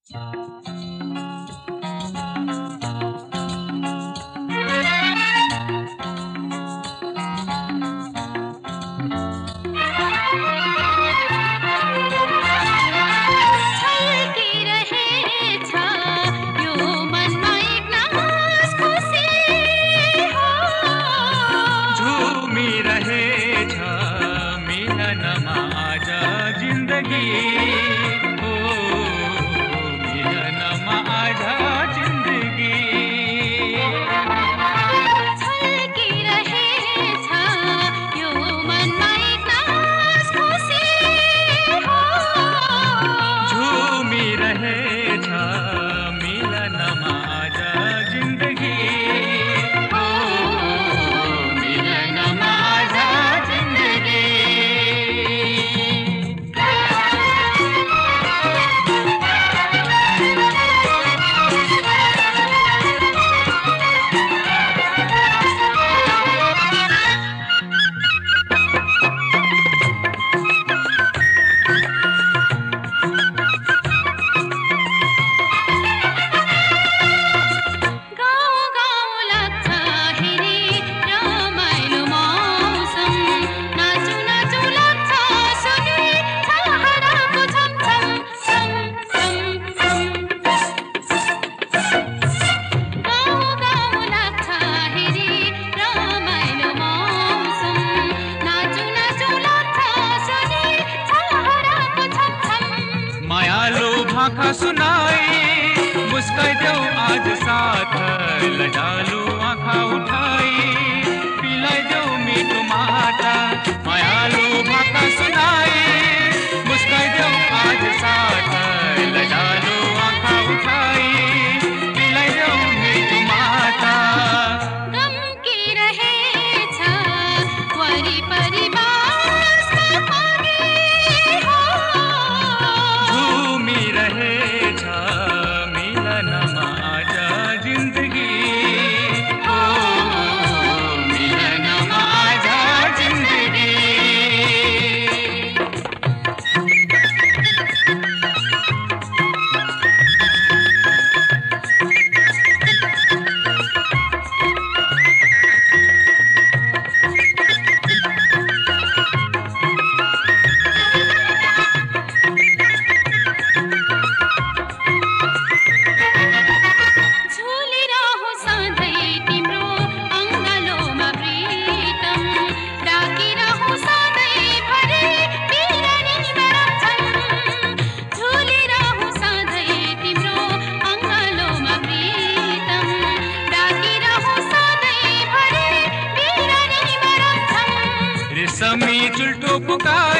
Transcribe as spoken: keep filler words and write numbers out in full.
आँखा सुनाई मुस्काइदेऊ आज साथ लजालु आँखा उठाई पिलाइदेऊ मिठो माटा मायालु भाका सुनाई मुस्काइदेऊ आज साथ लजालु आँखा उठाई पिलाइदेऊ मिठो माटा गम की रहे छ वरिपरि बास आगे हो झूमी रहे छ मिलनमा आज जिन्दगी हो मिलनमा आज जिन्दगी झुलिरहो सधैँ तिम्रो अङ्गालोमा प्रीतम डाकिरहो सधैँभरि बिरानीमा रक्षण झुलिरहो सधैँ तिम्रो अङ्गालोमा प्रीतम डाकिरहो सधैँभरि बिरानीमा रक्षण रेशमी चुल्टो पुकार